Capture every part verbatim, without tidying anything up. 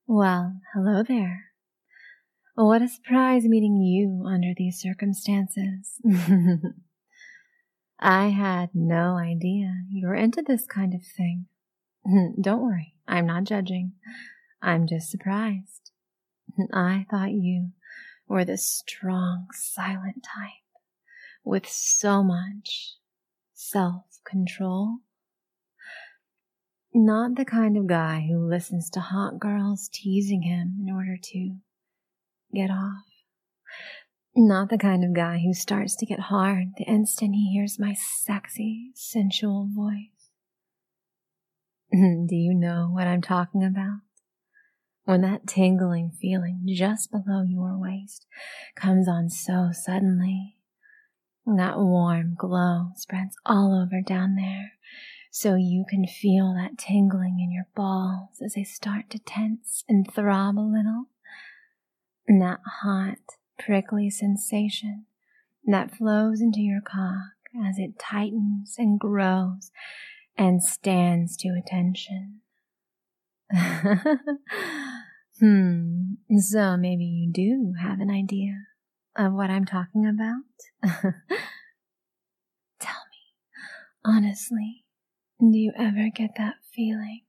Well, hello there. What a surprise meeting you under these circumstances. I had no idea you were into this kind of thing. Don't worry, I'm not judging. I'm just surprised. I thought you were the strong, silent type with so much self-control. Not the kind of guy who listens to hot girls teasing him in order to get off. Not the kind of guy who starts to get hard the instant he hears my sexy, sensual voice. Do you know what I'm talking about? When that tingling feeling just below your waist comes on so suddenly, that warm glow spreads all over down there, so you can feel that tingling in your balls as they start to tense and throb a little. And that hot, prickly sensation that flows into your cock as it tightens and grows and stands to attention. hmm, so maybe you do have an idea of what I'm talking about? Tell me, honestly, do you ever get that feeling?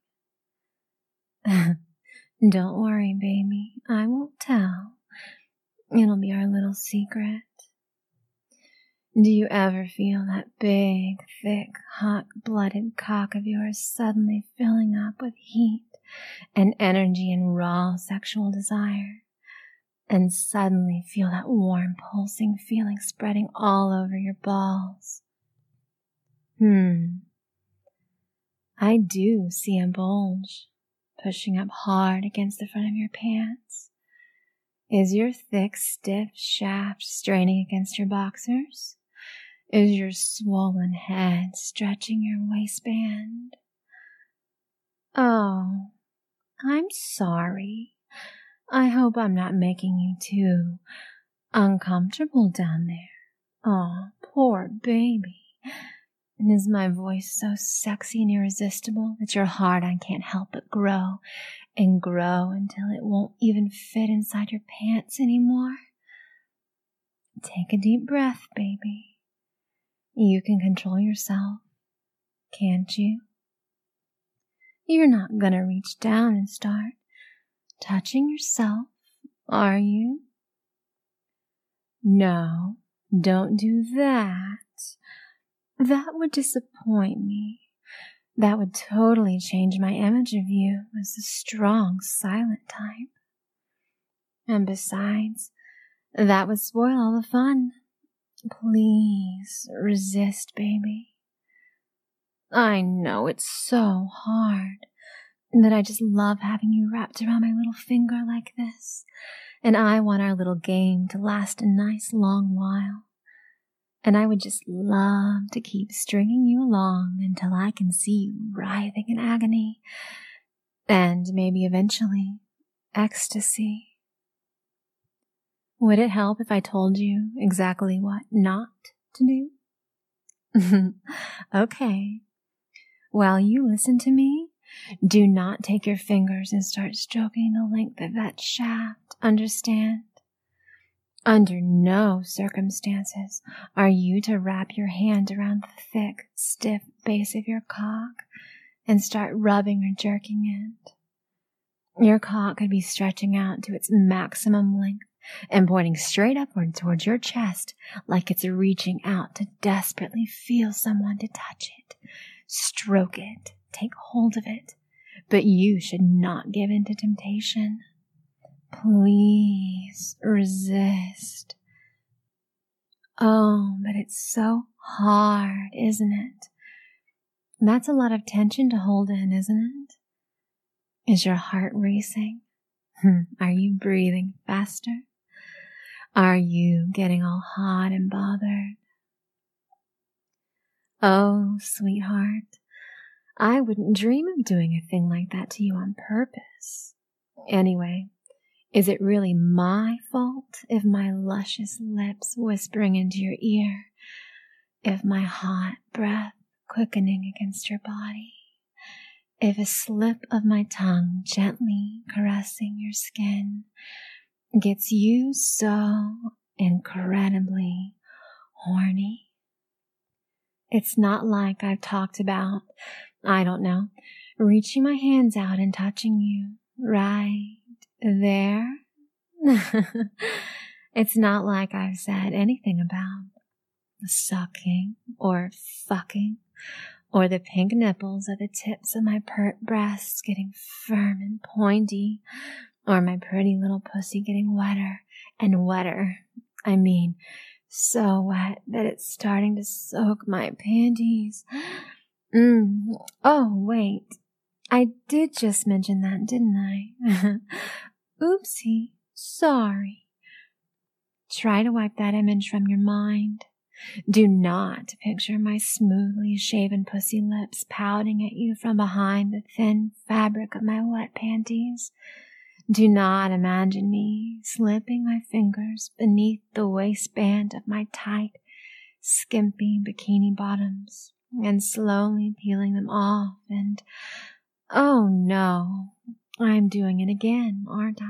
Don't worry, baby, I won't tell. It'll be our little secret. Do you ever feel that big, thick, hot-blooded cock of yours suddenly filling up with heat and energy and raw sexual desire? And suddenly feel that warm, pulsing feeling spreading all over your balls? Hmm. I do see a bulge pushing up hard against the front of your pants. Is your thick, stiff shaft straining against your boxers? Is your swollen head stretching your waistband? Oh, I'm sorry. I hope I'm not making you too uncomfortable down there. Oh, poor baby. And is my voice so sexy and irresistible that your hard-on can't help but grow and grow until it won't even fit inside your pants anymore? Take a deep breath, baby. You can control yourself, can't you? You're not gonna reach down and start touching yourself, are you? No, don't do that. That would disappoint me. That would totally change my image of you as the strong, silent type. And besides, that would spoil all the fun. Please resist, baby. I know it's so hard, that I just love having you wrapped around my little finger like this, and I want our little game to last a nice long while. And I would just love to keep stringing you along until I can see you writhing in agony, and maybe eventually ecstasy. Would it help if I told you exactly what not to do? Okay. While you listen to me, do not take your fingers and start stroking the length of that shaft, understand? Under no circumstances are you to wrap your hand around the thick, stiff base of your cock and start rubbing or jerking it. Your cock could be stretching out to its maximum length and pointing straight upward towards your chest like it's reaching out to desperately feel someone to touch it, stroke it, take hold of it, but you should not give in to temptation. Please resist. Oh, but it's so hard, isn't it? That's a lot of tension to hold in, isn't it? Is your heart racing? Are you breathing faster? Are you getting all hot and bothered? Oh, sweetheart, I wouldn't dream of doing a thing like that to you on purpose. Anyway, is it really my fault if my luscious lips whispering into your ear, if my hot breath quickening against your body, if a slip of my tongue gently caressing your skin gets you so incredibly horny. It's not like I've talked about, I don't know, reaching my hands out and touching you right there. It's not like I've said anything about sucking or fucking or the pink nipples at the tips of my pert breasts getting firm and pointy, or my pretty little pussy getting wetter and wetter. I mean, so wet that it's starting to soak my panties. Mm. Oh, wait. I did just mention that, didn't I? Oopsie. Sorry. Try to wipe that image from your mind. Do not picture my smoothly shaven pussy lips pouting at you from behind the thin fabric of my wet panties. Do not imagine me slipping my fingers beneath the waistband of my tight, skimpy bikini bottoms and slowly peeling them off and, oh no, I'm doing it again, aren't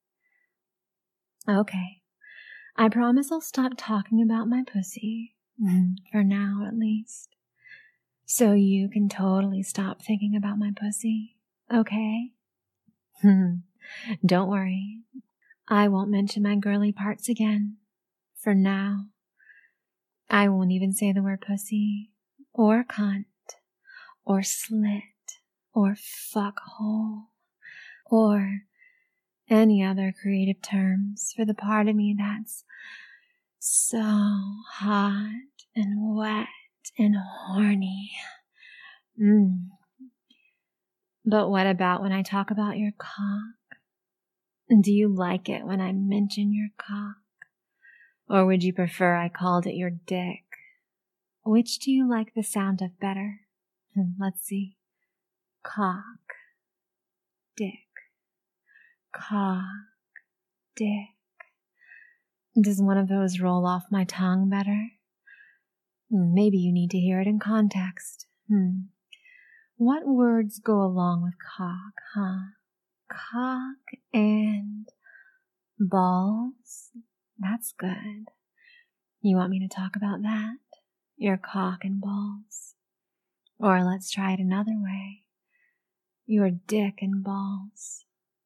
I? Okay. I promise I'll stop talking about my pussy, for now at least, so you can totally stop thinking about my pussy, okay? Don't worry, I won't mention my girly parts again, for now. I won't even say the word pussy, or cunt, or slit, or fuckhole, or any other creative terms for the part of me that's so hot and wet and horny. Mm. But what about when I talk about your cock? Do you like it when I mention your cock? Or would you prefer I called it your dick? Which do you like the sound of better? Let's see. Cock. Dick. Cock. Dick. Does one of those roll off my tongue better? Maybe you need to hear it in context. Hmm. What words go along with cock, huh? Cock and balls? That's good. You want me to talk about that? Your cock and balls. Or let's try it another way. Your dick and balls.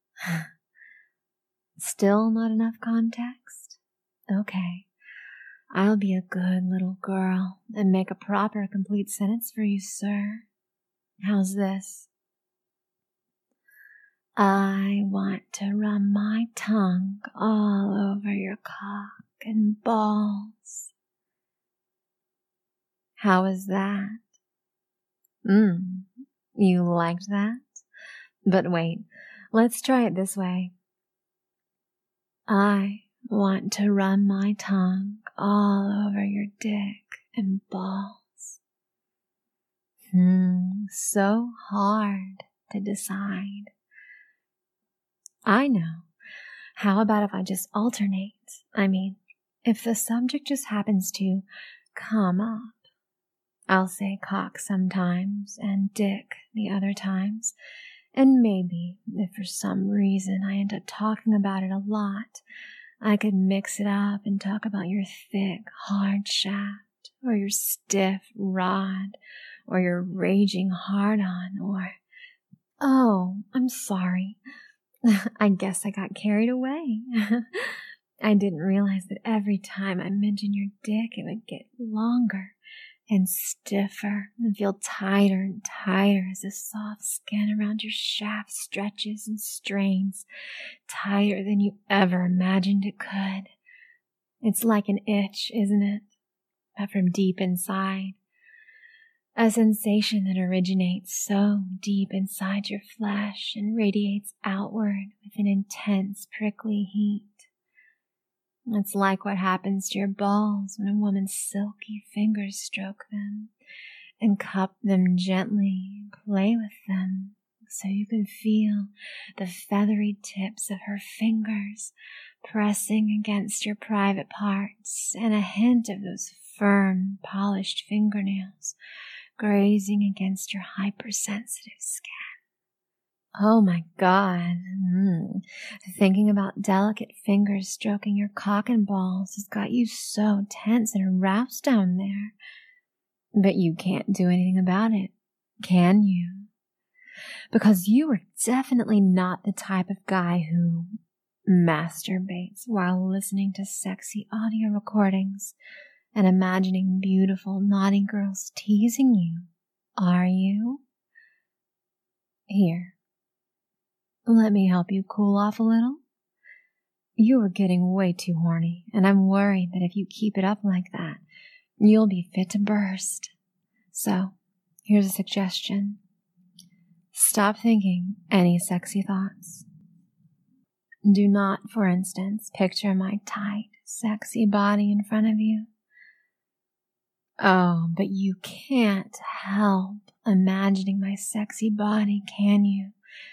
Still not enough context? Okay. I'll be a good little girl and make a proper complete sentence for you, sir. How's this? I want to run my tongue all over your cock and balls. How is that? Mmm, you liked that? But wait, let's try it this way. I want to run my tongue all over your dick and balls. Hmm, so hard to decide. I know. How about if I just alternate? I mean, if the subject just happens to come up, I'll say cock sometimes and dick the other times. And maybe, if for some reason I end up talking about it a lot, I could mix it up and talk about your thick, hard shaft, or your stiff rod, or your raging hard-on, or... Oh, I'm sorry. I guess I got carried away. I didn't realize that every time I mentioned your dick, it would get longer and stiffer and feel tighter and tighter as the soft skin around your shaft stretches and strains tighter than you ever imagined it could. It's like an itch, isn't it? But from deep inside. A sensation that originates so deep inside your flesh and radiates outward with an intense prickly heat. It's like what happens to your balls when a woman's silky fingers stroke them and cup them gently and play with them so you can feel the feathery tips of her fingers pressing against your private parts and a hint of those firm, polished fingernails grazing against your hypersensitive skin. Oh my God, mm, Thinking about delicate fingers stroking your cock and balls has got you so tense and aroused down there. But you can't do anything about it, can you? Because you are definitely not the type of guy who masturbates while listening to sexy audio recordings and imagining beautiful, naughty girls teasing you, are you? Here, let me help you cool off a little. You are getting way too horny, and I'm worried that if you keep it up like that, you'll be fit to burst. So, here's a suggestion. Stop thinking any sexy thoughts. Do not, for instance, picture my tight, sexy body in front of you. Oh, but you can't help imagining my sexy body, can you?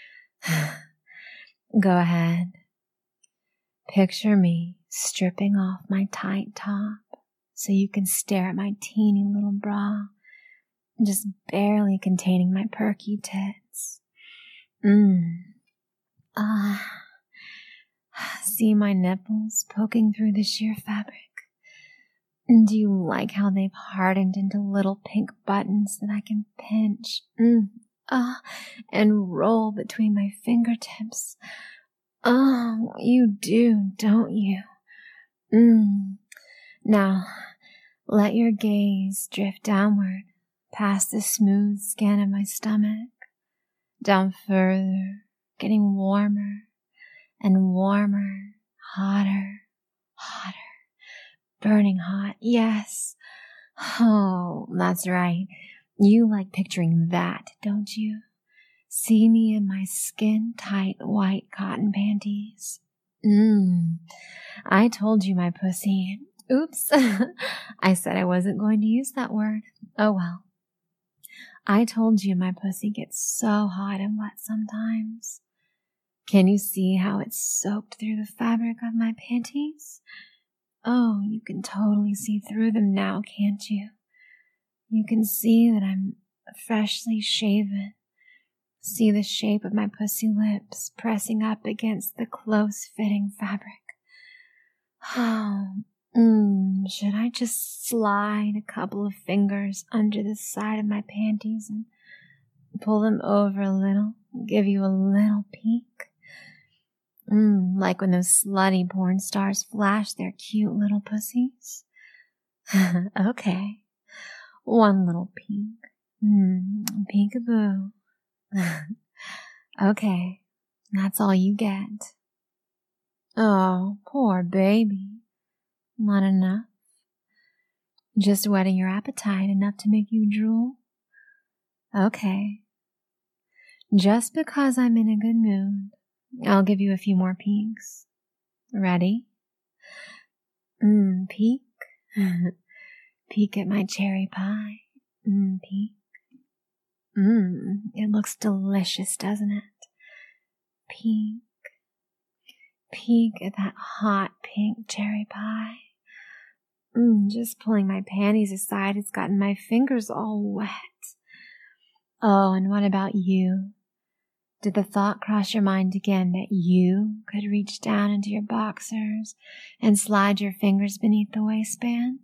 Go ahead. Picture me stripping off my tight top so you can stare at my teeny little bra, just barely containing my perky tits. Mmm. Ah. See my nipples poking through the sheer fabric? Do you like how they've hardened into little pink buttons that I can pinch, mm, ah, and roll between my fingertips? Oh, you do, don't you? Mm. Now, let your gaze drift downward past the smooth skin of my stomach, down further, getting warmer and warmer, hotter, hotter, burning hot. Yes. Oh, that's right. You like picturing that, don't you? See me in my skin-tight white cotton panties. Mmm. I told you my pussy. Oops. I said I wasn't going to use that word. Oh well. I told you my pussy gets so hot and wet sometimes. Can you see how it's soaked through the fabric of my panties? Oh, you can totally see through them now, can't you? You can see that I'm freshly shaven. See the shape of my pussy lips pressing up against the close-fitting fabric. Oh, mm, should I just slide a couple of fingers under the side of my panties and pull them over a little, give you a little peek? Mm, like when those slutty porn stars flash their cute little pussies? Okay, one little peek. Mm, peekaboo. Okay, that's all you get. Oh, poor baby. Not enough? Just whetting your appetite enough to make you drool? Okay. Just because I'm in a good mood, I'll give you a few more peeks. Ready? Mmm, peek. Peek at my cherry pie. Mmm, peek. Mmm, it looks delicious, doesn't it? Peek. Peek at that hot pink cherry pie. Mmm, just pulling my panties aside has gotten my fingers all wet. Oh, and what about you? Did the thought cross your mind again that you could reach down into your boxers and slide your fingers beneath the waistband?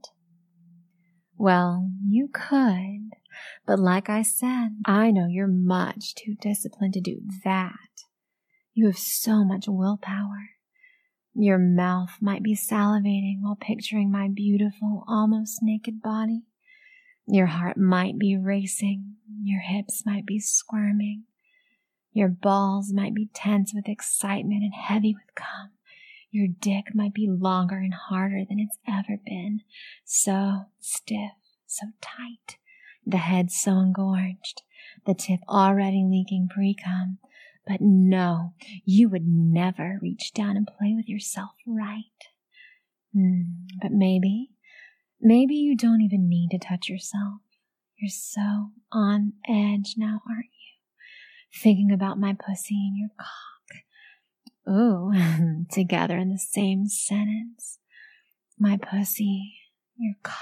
Well, you could, but like I said, I know you're much too disciplined to do that. You have so much willpower. Your mouth might be salivating while picturing my beautiful, almost naked body. Your heart might be racing. Your hips might be squirming. Your balls might be tense with excitement and heavy with cum. Your dick might be longer and harder than it's ever been. So stiff, so tight. The head so engorged. The tip already leaking pre-cum. But no, you would never reach down and play with yourself right. Hmm, but maybe, maybe you don't even need to touch yourself. You're so on edge now, aren't you? Thinking about my pussy and your cock. Ooh, together in the same sentence. My pussy, your cock.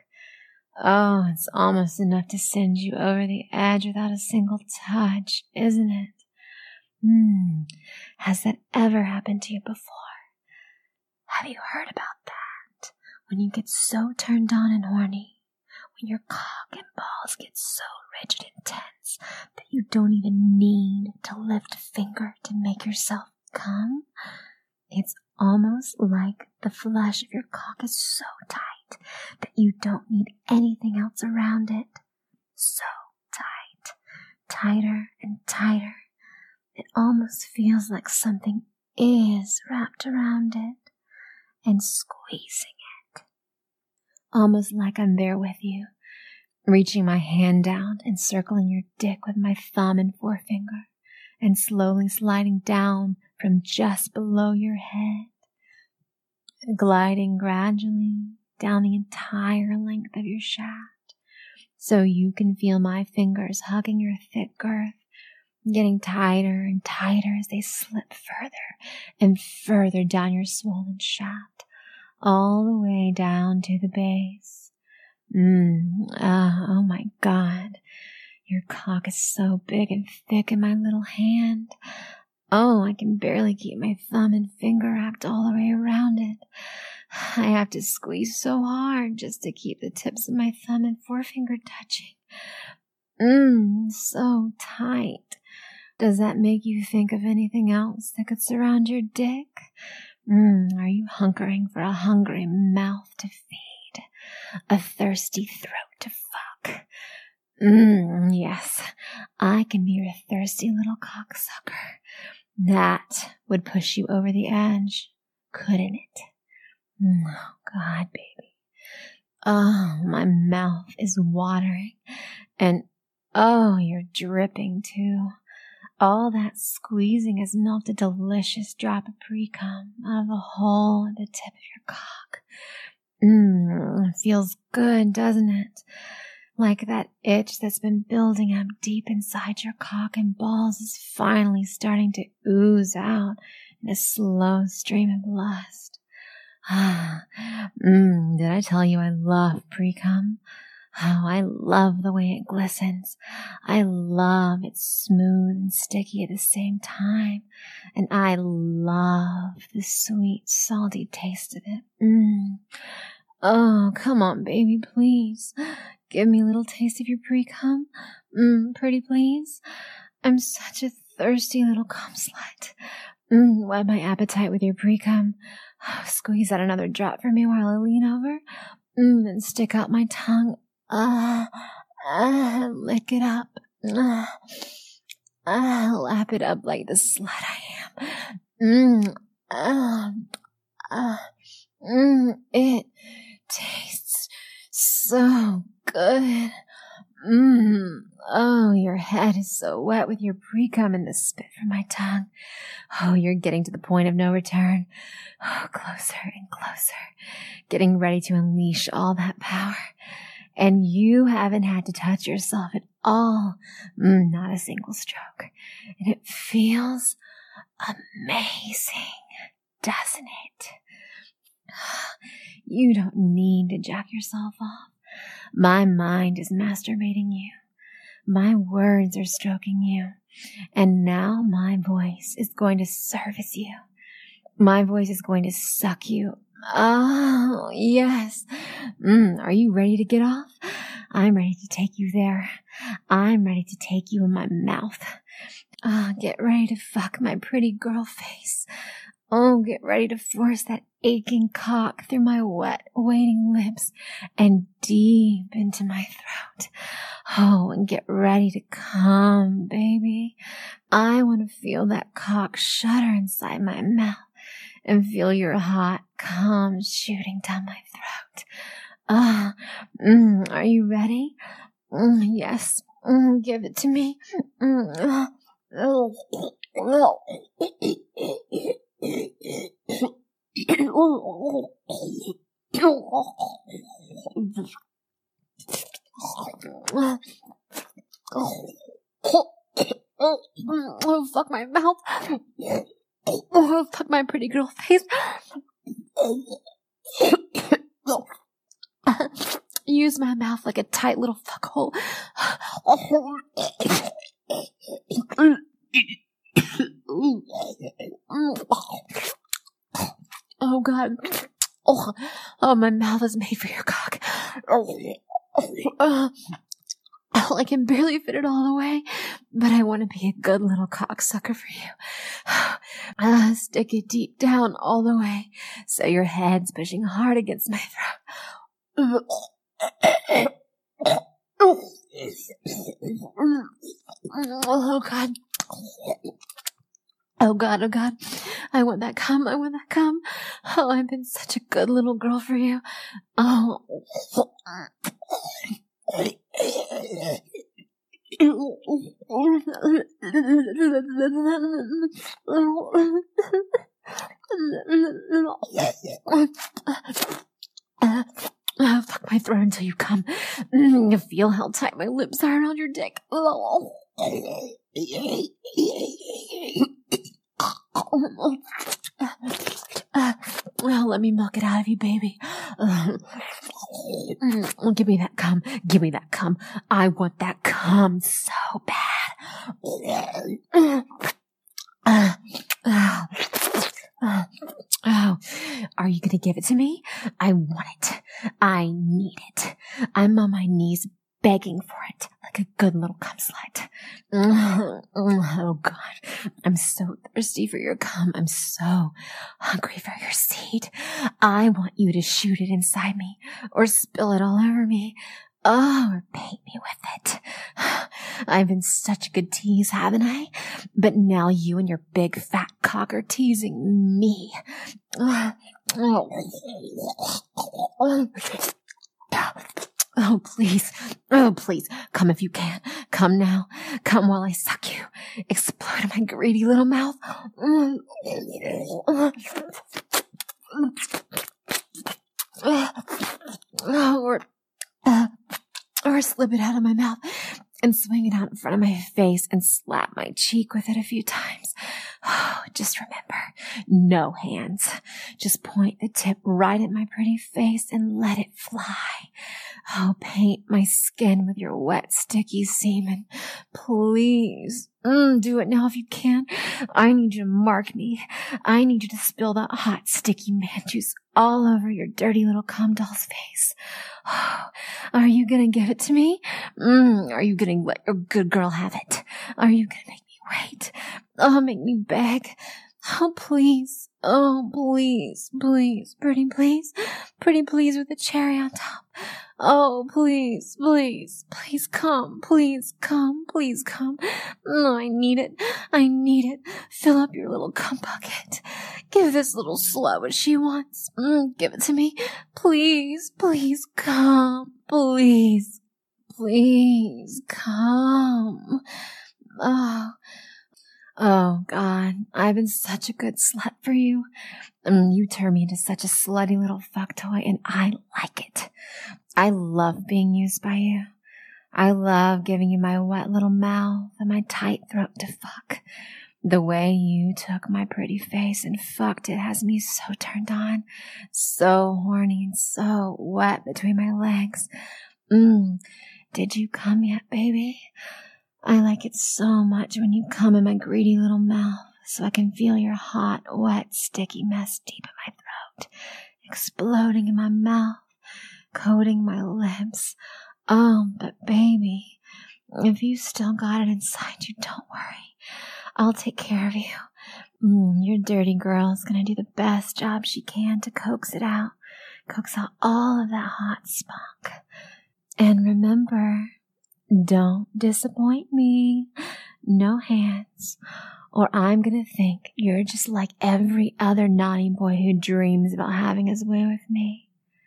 Oh, it's almost enough to send you over the edge without a single touch, isn't it? Hmm, has that ever happened to you before? Have you heard about that? When you get so turned on and horny, when your cock and balls get so rigid and tense that you don't even need to lift a finger to make yourself come? It's almost like the flesh of your cock is so tight that you don't need anything else around it. So tight, tighter and tighter. It almost feels like something is wrapped around it and squeezing it. Almost like I'm there with you, reaching my hand down and circling your dick with my thumb and forefinger, and slowly sliding down from just below your head, gliding gradually down the entire length of your shaft, so you can feel my fingers hugging your thick girth, getting tighter and tighter as they slip further and further down your swollen shaft, all the way down to the base. Mmm, ah, oh my God, your cock is so big and thick in my little hand. Oh, I can barely keep my thumb and finger wrapped all the way around it. I have to squeeze so hard just to keep the tips of my thumb and forefinger touching. Mmm, so tight. Does that make you think of anything else that could surround your dick? Mmm, are you hunkering for a hungry mouth to feed? A thirsty throat to fuck? Mmm, yes, I can be your thirsty little cocksucker. That would push you over the edge, couldn't it? Oh, God, baby. Oh, my mouth is watering, and oh, you're dripping too. All that squeezing has milked a delicious drop of pre-cum out of the hole at the tip of your cock. Mmm, it feels good, doesn't it? Like that itch that's been building up deep inside your cock and balls is finally starting to ooze out in a slow stream of lust. Ah, mmm, did I tell you I love pre-cum? Oh, I love the way it glistens. I love it's smooth and sticky at the same time. And I love the sweet, salty taste of it. Mmm. Oh, come on, baby, please. Give me a little taste of your pre-cum. Mmm, pretty please. I'm such a thirsty little cum slut. Mmm, whet my appetite with your pre-cum. Oh, squeeze out another drop for me while I lean over. Mmm, and stick out my tongue. Ah, uh, ah, uh, lick it up. Ah, uh, ah, lap it up like the slut I am. Mmm, ah, ah, mmm, it tastes so good. Mmm, oh, your head is so wet with your pre-cum and the spit from my tongue. Oh, you're getting to the point of no return. Oh, closer and closer, getting ready to unleash all that power. And you haven't had to touch yourself at all. Mm, not a single stroke. And it feels amazing, doesn't it? You don't need to jack yourself off. My mind is masturbating you. My words are stroking you. And now my voice is going to service you. My voice is going to suck you. Oh, yes. Mm, are you ready to get off? I'm ready to take you there. I'm ready to take you in my mouth. Oh, get ready to fuck my pretty girl face. Oh, get ready to force that aching cock through my wet, waiting lips and deep into my throat. Oh, and get ready to come, baby. I want to feel that cock shudder inside my mouth and feel your hot cum shooting down my throat. Ah, uh, mm, are you ready? Mm, yes, mm, give it to me. Mm, uh, oh, oh. Oh, fuck my mouth. Oh, fuck my pretty girl face. Use my mouth like a tight little fuck hole. Oh, God. Oh, oh, my mouth is made for your cock. Oh, uh, oh, I can barely fit it all the way, but I want to be a good little cocksucker for you. Uh, stick it deep down all the way, so your head's pushing hard against my throat. Oh, God. Oh, God, oh, God. I want that cum. I want that cum. Oh, I've been such a good little girl for you. Oh. Oh, fuck my throat until you come. You feel how tight my lips are around your dick. Oh. Uh, well, let me milk it out of you, baby. Uh, give me that cum. Give me that cum. I want that cum so bad. Uh, uh, uh, oh, are you gonna give it to me? I want it. I need it. I'm on my knees begging for it like a good little cum slut. Oh, God. I'm so thirsty for your cum. I'm so hungry for your seed. I want you to shoot it inside me or spill it all over me. Oh, or paint me with it. I've been such a good tease, haven't I? But now you and your big fat cock are teasing me. Oh, please. Oh, please. Come if you can. Come now. Come while I suck you. Explode in my greedy little mouth. Or, uh, or slip it out of my mouth and swing it out in front of my face and slap my cheek with it a few times. Oh, just remember, no hands. Just point the tip right at my pretty face and let it fly. Oh, paint my skin with your wet, sticky semen. Please. Mm, do it now if you can. I need you to mark me. I need you to spill that hot, sticky man juice all over your dirty little cum doll's face. Oh, are you gonna give it to me? Mm, are you gonna let your good girl have it? Are you gonna make me wait? Oh, make me beg. Oh, please. Oh, please, please, pretty please, pretty please with a cherry on top. Oh, please, please, please come, please come, please come. No, I need it. I need it. Fill up your little cum bucket. Give this little slut what she wants. Mm, give it to me. Please, please come. Please, please come. Oh. Oh, God, I've been such a good slut for you. Um, you turn me into such a slutty little fuck toy, and I like it. I love being used by you. I love giving you my wet little mouth and my tight throat to fuck. The way you took my pretty face and fucked it has me so turned on, so horny and so wet between my legs. Mmm, did you come yet, baby? I like it so much when you come in my greedy little mouth so I can feel your hot, wet, sticky mess deep in my throat, exploding in my mouth, coating my lips. Oh, but baby, if you still got it inside you, don't worry. I'll take care of you. Mm, your dirty girl's gonna do the best job she can to coax it out, coax out all of that hot spunk. And remember, don't disappoint me. No hands. Or I'm gonna think you're just like every other naughty boy who dreams about having his way with me.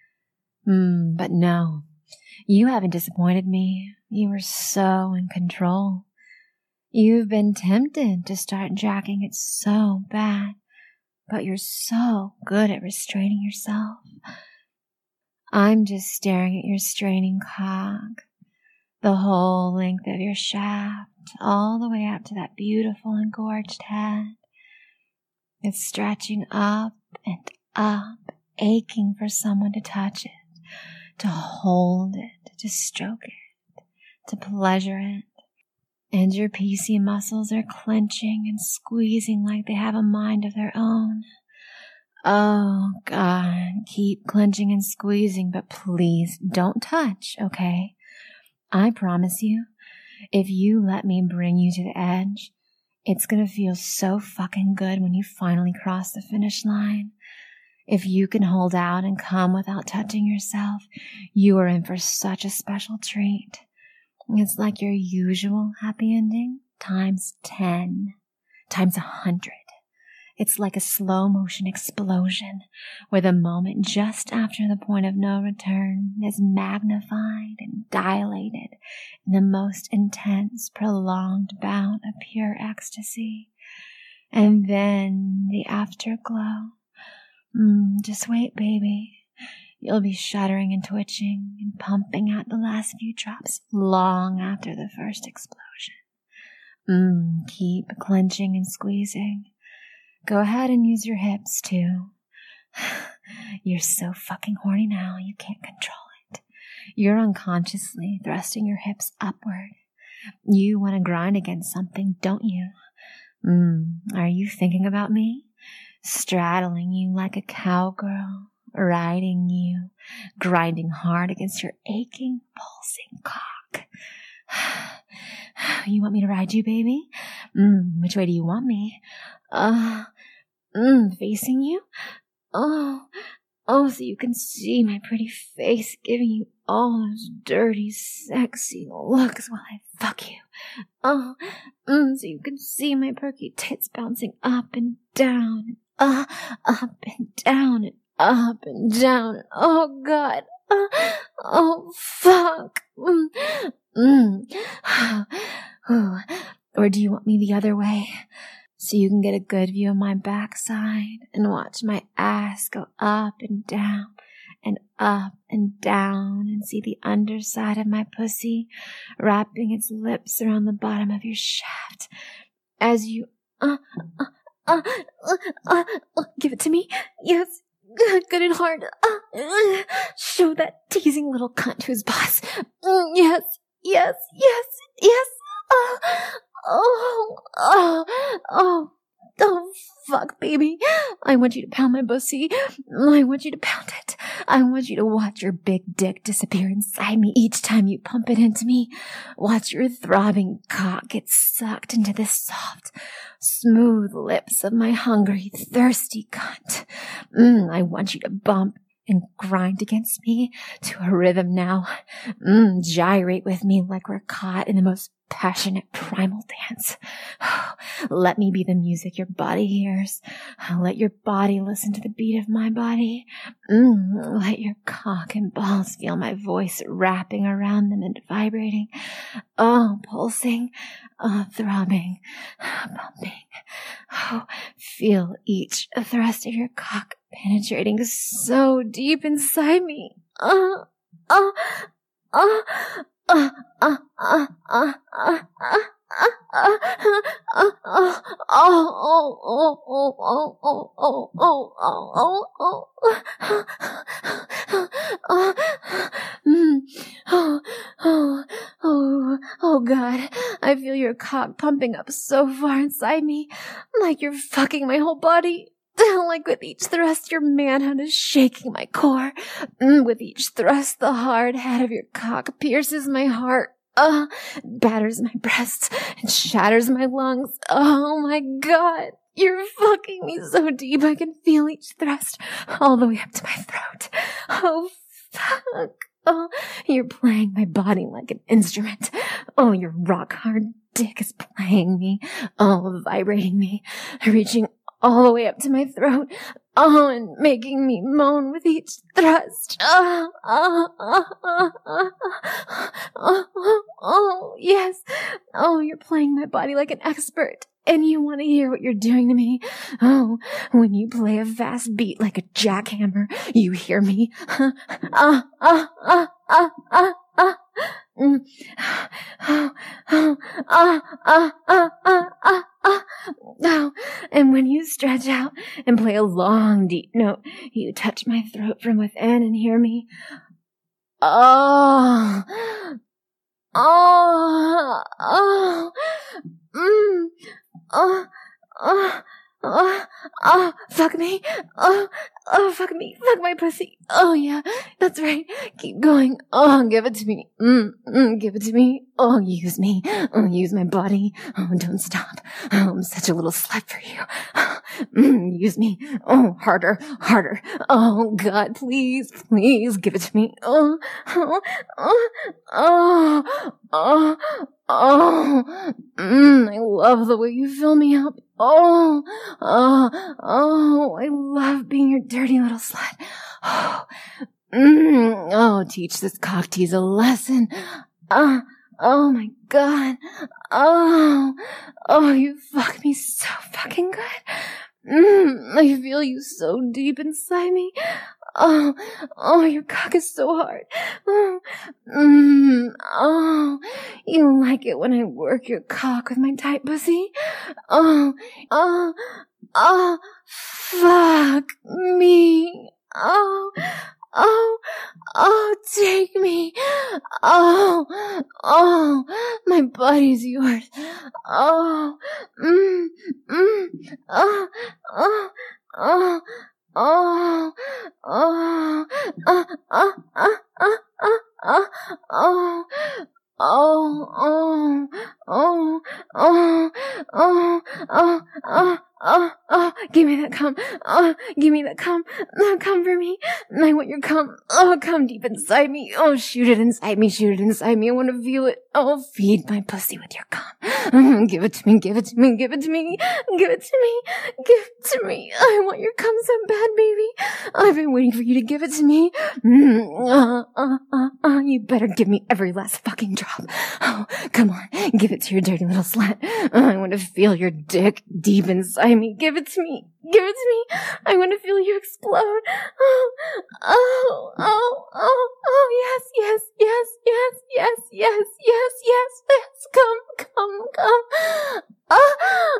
Hmm, but no. You haven't disappointed me. You were so in control. You've been tempted to start jacking it so bad, but you're so good at restraining yourself. I'm just staring at your straining cock. The whole length of your shaft, all the way up to that beautiful and gorged head. It's stretching up and up, aching for someone to touch it, to hold it, to stroke it, to pleasure it. and your P C muscles are clenching and squeezing like they have a mind of their own. Oh, God, keep clenching and squeezing, but please don't touch, okay? I promise you, if you let me bring you to the edge, it's gonna feel so fucking good when you finally cross the finish line. If you can hold out and come without touching yourself, you are in for such a special treat. It's like your usual happy ending times ten, times a hundred. It's like a slow motion explosion where the moment just after the point of no return is magnified and dilated in the most intense, prolonged bout of pure ecstasy. And then the afterglow. Mm, just wait, baby. You'll be shuddering and twitching and pumping out the last few drops long after the first explosion. Mm, keep clenching and squeezing. Go ahead and use your hips, too. You're so fucking horny now, you can't control it. You're unconsciously thrusting your hips upward. You want to grind against something, don't you? Mm, are you thinking about me? Straddling you like a cowgirl, riding you, grinding hard against your aching, pulsing cock. You want me to ride you, baby? Mm, which way do you want me? Uh, mm, facing you? Oh, oh, so you can see my pretty face giving you all those dirty, sexy looks while I fuck you. Oh, mm, so you can see my perky tits bouncing up and down, uh, up and down and up and down. Oh, God. Uh, oh, fuck. Mm, mm. Or do you want me the other way? So you can get a good view of my backside and watch my ass go up and down and up and down and see the underside of my pussy wrapping its lips around the bottom of your shaft as you, uh, uh, uh, uh, uh, uh give it to me. Yes, good and hard. Uh, uh, show that teasing little cunt who's boss. Mm, yes, yes, yes, yes. Uh, Oh, oh, oh, oh, fuck, baby. I want you to pound my pussy. I want you to pound it. I want you to watch your big dick disappear inside me each time you pump it into me. Watch your throbbing cock get sucked into the soft, smooth lips of my hungry, thirsty cunt. Mm, I want you to bump and grind against me to a rhythm now. Mm, gyrate with me like we're caught in the most passionate primal dance. Let me be the music your body hears. Let your body listen to the beat of my body. Mm, let your cock and balls feel my voice wrapping around them and vibrating. Oh, pulsing, oh, throbbing, pumping. Oh, feel each thrust of your cock penetrating so deep inside me. Oh, oh, oh. Uh, uh, uh, uh, uh, uh, uh, uh, uh, uh, oh, oh, oh, oh, oh, oh, oh, oh, oh, oh, mm, oh, oh, oh, oh, God, I feel your cock pumping up so far inside me, like you're fucking my whole body. Like with each thrust, your manhood is shaking my core. Mm, with each thrust, the hard head of your cock pierces my heart. Uh, batters my breasts and shatters my lungs. Oh my God. You're fucking me so deep I can feel each thrust all the way up to my throat. Oh, fuck. Oh, you're playing my body like an instrument. Oh, your rock hard dick is playing me. Oh, vibrating me, reaching all the way up to my throat. Oh, and making me moan with each thrust. Oh, oh, oh, oh, oh, oh, oh, oh, yes. Oh, you're playing my body like an expert. And you want to hear what you're doing to me? Oh, when you play a fast beat like a jackhammer, you hear me? Ah, ah, ah, ah, ah, ah. Mm. Oh, oh, ah, ah, ah, ah, ah, ah. Oh, and when you stretch out and play a long, deep note, you touch my throat from within and hear me. Oh, Oh, oh, mm, oh, oh, oh, oh, fuck me. Oh, oh, fuck me. Fuck my pussy. Oh, yeah, that's right. Keep going. Oh, give it to me. Mm, mm, give it to me. Oh, use me. Oh, use my body. Oh, don't stop. Oh, I'm such a little slut for you. Mm, use me. Oh, harder, harder. Oh, God, please, please give it to me. Oh, oh, oh, oh, oh, oh. Mm, I love the way you fill me up. Oh, oh, oh, I love being your dirty little slut. Oh, mm, oh, teach this cock tease a lesson. Ah, uh, oh my God. Oh, oh, you fuck me so fucking good. Mm, I feel you so deep inside me. Oh, oh, your cock is so hard. Oh, mm, oh, you like it when I work your cock with my tight pussy? Oh, oh, oh, fuck me. Oh, oh, oh, take me. Oh, oh, my body's yours. Oh, mm, mm, oh, oh, oh. Oh, oh, uh, uh, uh, uh, uh, uh, oh, oh, oh, oh, oh, oh, oh, oh, oh, oh, give me that cum, oh, give me that cum, oh, come for me, I want your cum, oh, come deep inside me, oh, shoot it inside me, shoot it inside me, I want to feel it, oh, feed my pussy with your cum, mm, give it to me, give it to me, give it to me, give it to me, give it to me, I want your cum so bad, baby, I've been waiting for you to give it to me, mm, uh, uh, uh, uh, you better give me every last fucking drop, oh, come on, give it to your dirty little slut, oh, I want to feel your dick deep inside me, give it to me, give it to me, I want to feel you explode, oh, oh, oh, oh, oh, yes, yes, yes, yes, yes, yes, yes, yes, yes, come, come, come, oh,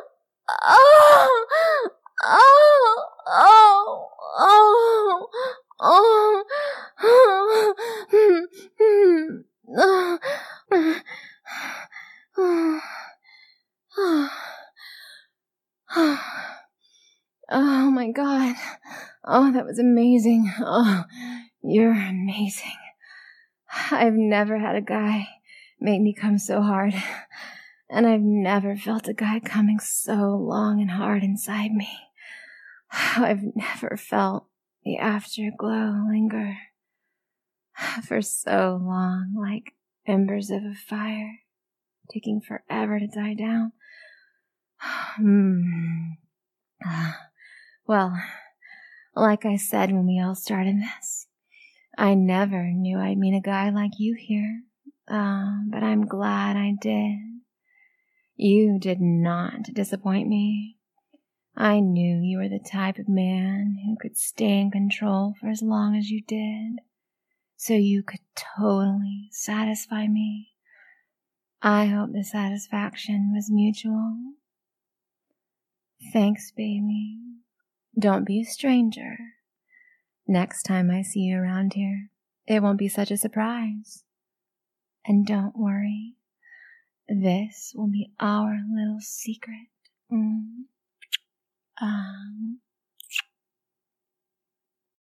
oh, oh, oh, oh, oh, oh, hmm, hmm, oh, oh, oh, oh, oh my God. Oh, that was amazing. Oh, you're amazing. I've never had a guy make me come so hard. And I've never felt a guy coming so long and hard inside me. I've never felt the afterglow linger for so long, like embers of a fire, taking forever to die down. Hmm. Well, like I said when we all started this, I never knew I'd meet a guy like you here, uh, but I'm glad I did. You did not disappoint me. I knew you were the type of man who could stay in control for as long as you did, so you could totally satisfy me. I hope the satisfaction was mutual. Thanks, baby. Don't be a stranger. Next time I see you around here, it won't be such a surprise. And don't worry, this will be our little secret. Mm. Um...